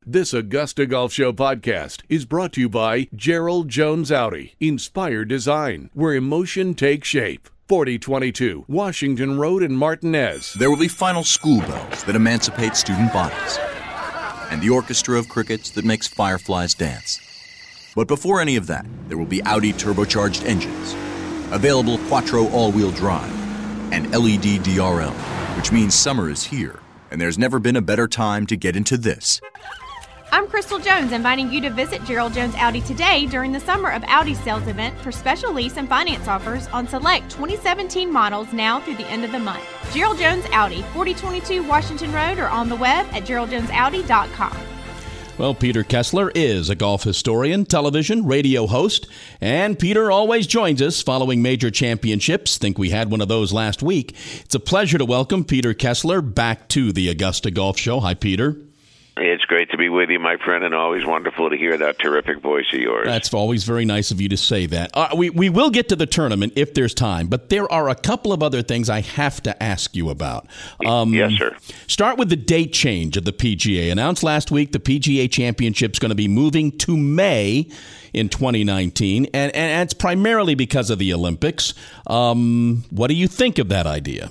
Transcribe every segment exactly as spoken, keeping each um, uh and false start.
This Augusta Golf Show podcast is brought to you by Gerald Jones Audi. Inspired design, where emotion takes shape. forty twenty-two Washington Road in Martinez. There will be final school bells that emancipate student bodies, and the orchestra of crickets that makes fireflies dance. But before any of that, there will be Audi turbocharged engines, available Quattro all-wheel drive, and L E D D R L, which means summer is here, and there's never been a better time to get into this. I'm Crystal Jones, inviting you to visit Gerald Jones Audi today during the Summer of Audi sales event for special lease and finance offers on select twenty seventeen models now through the end of the month. Gerald Jones Audi, forty twenty-two Washington Road, or on the web at gerald jones audi dot com. Well, Peter Kessler is a golf historian, television, radio host, and Peter always joins us following major championships. Think we had one of those last week. It's a pleasure to welcome Peter Kessler back to the Augusta Golf Show. Hi, Peter. It's great to be with you, my friend, and always wonderful to hear that terrific voice of yours. That's always very nice of you to say that. Uh, we, we will get to the tournament if there's time, but there are a couple of other things I have to ask you about. Um, yes, sir. Start with the date change of the P G A. Announced last week the P G A Championship's going to be moving to May in twenty nineteen, and, and it's primarily because of the Olympics. Um, what do you think of that idea?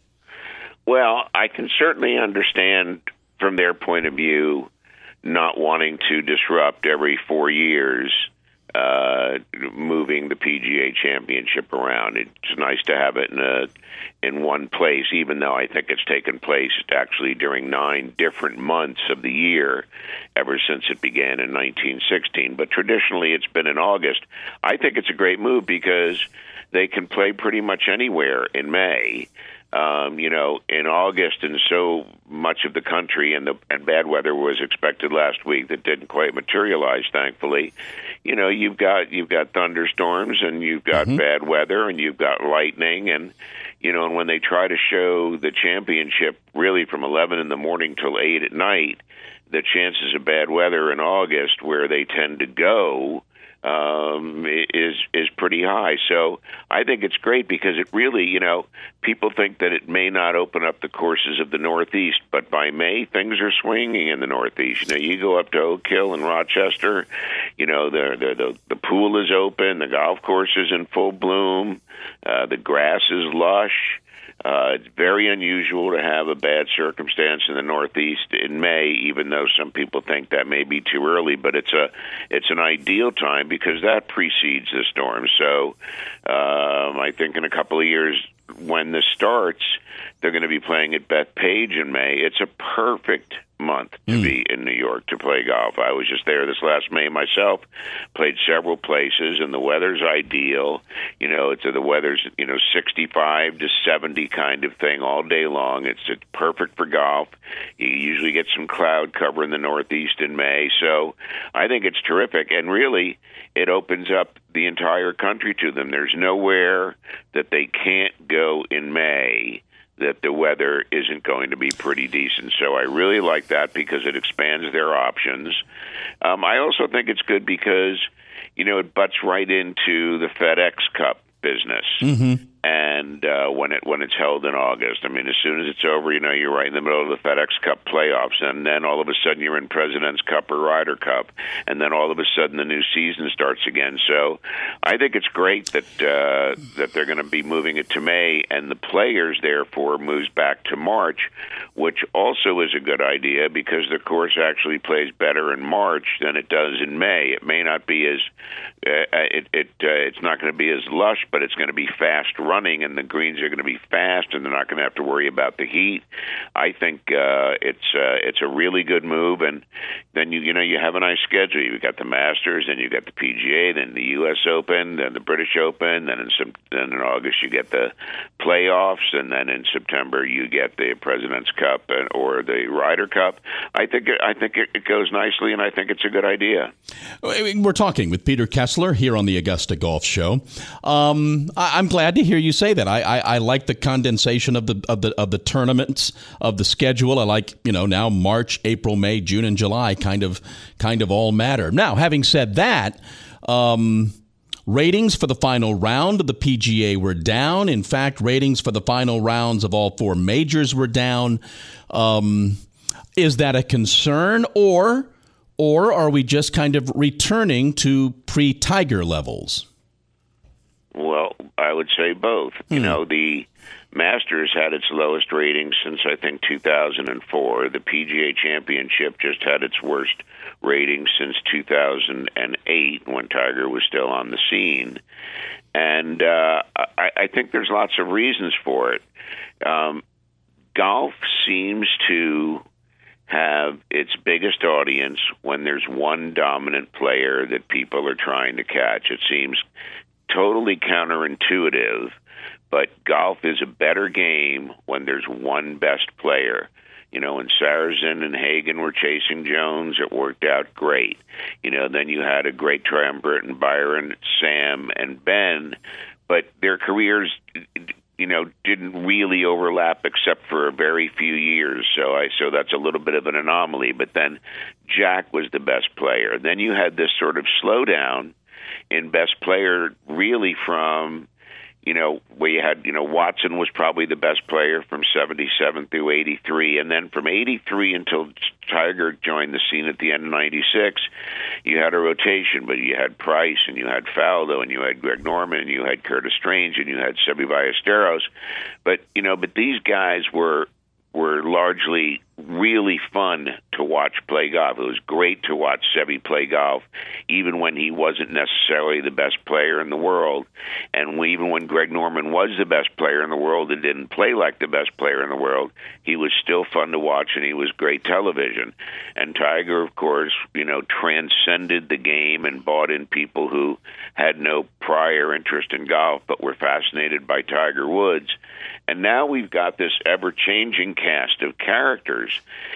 Well, I can certainly understand from their point of view, not wanting to disrupt every four years, uh, moving the P G A Championship around. It's nice to have it in a, in one place, even though I think it's taken place actually during nine different months of the year ever since it began in nineteen sixteen. But traditionally, it's been in August. I think it's a great move because they can play pretty much anywhere in May. Um, you know, in August, and so much of the country, and the and bad weather was expected last week that didn't quite materialize, thankfully. You know, you've got you've got thunderstorms, and you've got mm-hmm. bad weather, and you've got lightning, and you know, and when they try to show the championship really from eleven in the morning till eight at night, the chances of bad weather in August, where they tend to go, um, is is pretty high. So I think it's great because it really, you know, people think that it may not open up the courses of the Northeast, but by May, things are swinging in the Northeast. You know, you go up to Oak Hill and Rochester, you know, the the the, the pool is open, the golf course is in full bloom, uh, the grass is lush. Uh, it's very unusual to have a bad circumstance in the Northeast in May, even though some people think that may be too early. But it's a it's an ideal time because that precedes the storm. So um, I think in a couple of years, when this starts, they're going to be playing at Bethpage in May. It's a perfect month to mm. be in New York to play golf. I was just there this last May myself, played several places, and the weather's ideal. You know, it's the weather's, you know, sixty-five to seventy kind of thing all day long. It's, it's perfect for golf. You usually get some cloud cover in the Northeast in May. So I think it's terrific. And really, it opens up the entire country to them. There's nowhere that they can't go in May that the weather isn't going to be pretty decent. So I really like that because it expands their options. Um, I also think it's good because, you know, it butts right into the FedEx Cup business. Mm-hmm. And uh, when it when it's held in August, I mean, as soon as it's over, you know, you're right in the middle of the FedEx Cup playoffs, and then all of a sudden you're in President's Cup or Ryder Cup, and then all of a sudden the new season starts again. So I think it's great that uh, that they're going to be moving it to May, and the players therefore moves back to March, which also is a good idea because the course actually plays better in March than it does in May. It may not be as uh, it it uh, it's not going to be as lush, but it's going to be fast running, and the greens are going to be fast, and they're not going to have to worry about the heat. I think uh, it's uh, it's a really good move, and then you you know you have a nice schedule. You've got the Masters, then you got the P G A, then the U S Open, then the British Open, then in some, then in August you get the playoffs, and then in September you get the President's Cup and, or the Ryder Cup. I think it, I think it, it goes nicely, and I think it's a good idea. We're talking with Peter Kessler here on the Augusta Golf Show. Um, I, I'm glad to hear you say that. I, I, I like the condensation of the of the of the tournaments of the schedule. I like, you know, now March, April, May, June, and July kind of kind of all matter. Now, having said that, um, ratings for the final round of the P G A were down. In fact, ratings for the final rounds of all four majors were down. Um, is that a concern, or or are we just kind of returning to pre-Tiger levels? Well, I would say both. Hmm. You know, the Masters had its lowest rating since, I think, two thousand four. The P G A Championship just had its worst rating since two thousand eight, when Tiger was still on the scene. And uh, I, I think there's lots of reasons for it. Um, golf seems to have its biggest audience when there's one dominant player that people are trying to catch. It seems totally counterintuitive, but golf is a better game when there's one best player. You know, when Sarazen and Hagen were chasing Jones, it worked out great. You know, then you had a great triumvirate in Byron, Sam, and Ben, but their careers, you know, didn't really overlap except for a very few years. So I so that's a little bit of an anomaly. But then Jack was the best player. Then you had this sort of slowdown in best player, really from, you know, where you had, you know, Watson was probably the best player from seventy-seven through eighty-three. And then from eighty-three until Tiger joined the scene at the end of ninety-six, you had a rotation, but you had Price and you had Faldo and you had Greg Norman and you had Curtis Strange and you had Seve Ballesteros. But, you know, but these guys were were largely really fun to watch play golf. It was great to watch Seve play golf, even when he wasn't necessarily the best player in the world. And even when Greg Norman was the best player in the world and didn't play like the best player in the world, he was still fun to watch, and he was great television. And Tiger, of course, you know, transcended the game and brought in people who had no prior interest in golf but were fascinated by Tiger Woods. And now we've got this ever-changing cast of characters,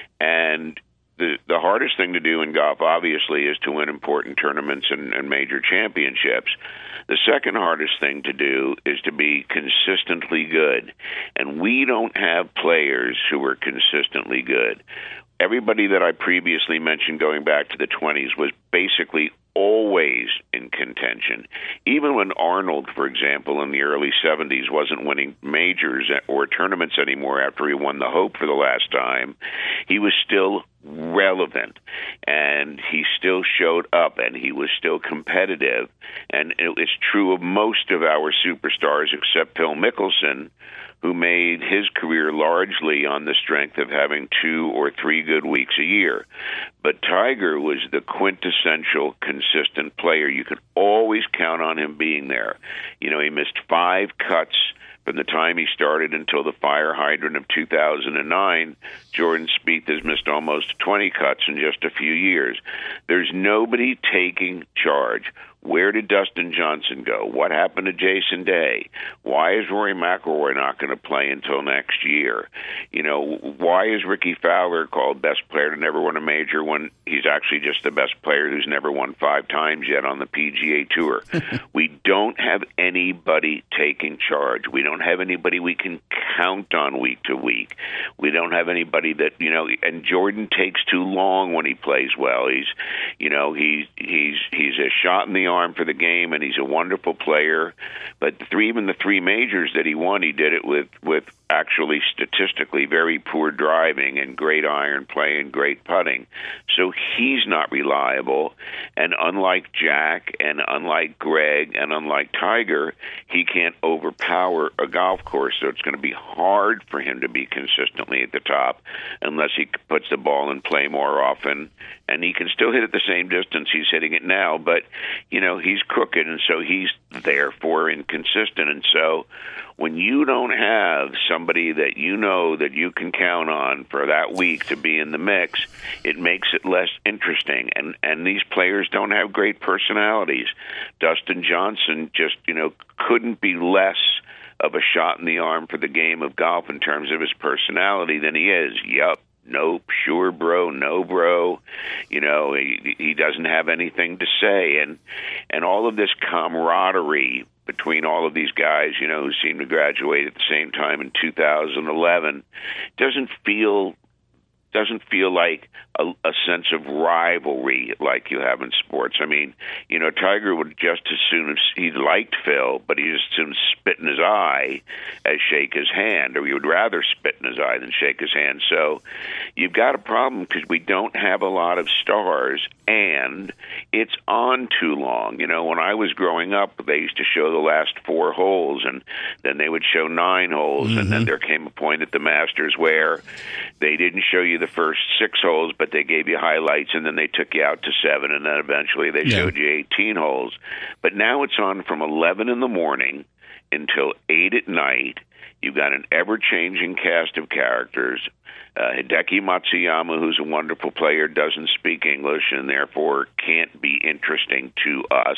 and the the hardest thing to do in golf, obviously, is to win important tournaments and, and major championships. The second hardest thing to do is to be consistently good, and we don't have players who are consistently good. Everybody that I previously mentioned going back to the twenties was basically always in contention. Even when Arnold, for example, in the early seventies wasn't winning majors or tournaments anymore after he won the Hope for the last time, he was still relevant, and he still showed up, and he was still competitive. And it's true of most of our superstars except Phil Mickelson, who made his career largely on the strength of having two or three good weeks a year. But Tiger was the quintessential consistent player. You could always count on him being there. You know, he missed five cuts from the time he started until the fire hydrant of two thousand nine. Jordan Spieth has missed almost twenty cuts in just a few years. There's nobody taking charge. Where did Dustin Johnson go? What happened to Jason Day? Why is Rory McIlroy not going to play until next year? You know, why is Ricky Fowler called best player to never win a major when he's actually just the best player who's never won five times yet on the P G A Tour? We don't have anybody taking charge. We don't have anybody we can count on week to week. We don't have anybody that, you know, and Jordan takes too long when he plays well. He's, you know, he's, he's, he's a shot in the arm for the game, and he's a wonderful player. But the three, even the three majors that he won, he did it with, with actually statistically very poor driving and great iron play and great putting. So he's not reliable. And unlike Jack and unlike Greg and unlike Tiger, he can't overpower a golf course. So it's going to be hard for him to be consistently at the top unless he puts the ball in play more often. And he can still hit it the same distance he's hitting it now, but, you know, he's crooked, and so he's therefore inconsistent. And so when you don't have somebody that you know that you can count on for that week to be in the mix, it makes it less interesting. And and these players don't have great personalities. Dustin Johnson just, you know, couldn't be less of a shot in the arm for the game of golf in terms of his personality than he is. Yup. Nope, sure, bro, no, bro. You know, he, he doesn't have anything to say. And and all of this camaraderie between all of these guys, you know, who seem to graduate at the same time in two thousand eleven, doesn't feel doesn't feel like a, a sense of rivalry like you have in sports. I mean, you know, Tiger would just as soon as he liked Phil, but he just as soon spit in his eye as shake his hand, or he would rather spit in his eye than shake his hand. So you've got a problem because we don't have a lot of stars, and it's on too long. You know, when I was growing up, they used to show the last four holes, and then they would show nine holes, mm-hmm. and then there came a point at the Masters where they didn't show you the first six holes, but they gave you highlights, and then they took you out to seven, and then eventually they yeah. showed you eighteen holes. But now it's on from eleven in the morning until eight at night. You've got an ever-changing cast of characters. Uh, Hideki Matsuyama, who's a wonderful player, doesn't speak English and therefore can't be interesting to us.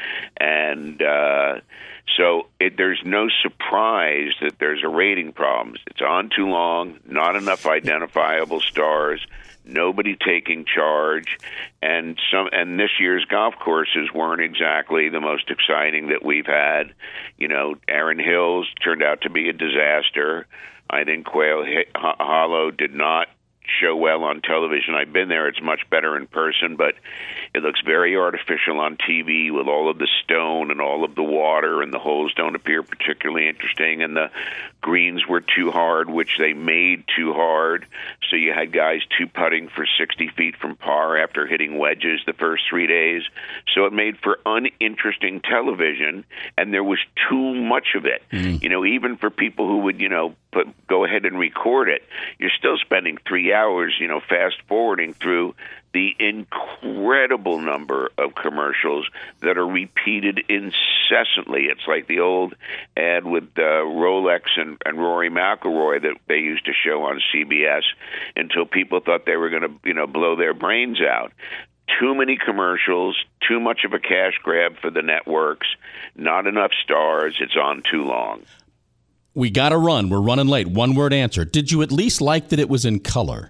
And uh, so it, there's no surprise that there's a rating problem. It's on too long, not enough identifiable stars, nobody taking charge, and some. And this year's golf courses weren't exactly the most exciting that we've had. You know, Erin Hills turned out to be a disaster. I think Quail Hollow did not show well on television. I've been there. It's much better in person, but it looks very artificial on T V with all of the stone and all of the water, and the holes don't appear particularly interesting, and the greens were too hard, which they made too hard. So you had guys two-putting for sixty feet from par after hitting wedges the first three days. So it made for uninteresting television, and there was too much of it. Mm. You know, even for people who would, you know, put, go ahead and record it, you're still spending three hours, you know, fast-forwarding through the incredible number of commercials that are repeated incessantly. It's like the old ad with uh, Rolex and, and Rory McIlroy that they used to show on C B S until people thought they were going to, you know, blow their brains out. Too many commercials, too much of a cash grab for the networks, not enough stars, it's on too long. We got to run. We're running late. One-word answer. Did you at least like that it was in color?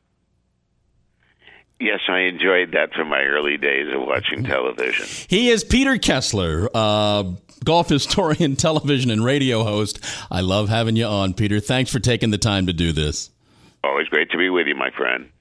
Yes, I enjoyed that from my early days of watching television. He is Peter Kessler, uh, golf historian, television and radio host. I love having you on, Peter. Thanks for taking the time to do this. Always great to be with you, my friend.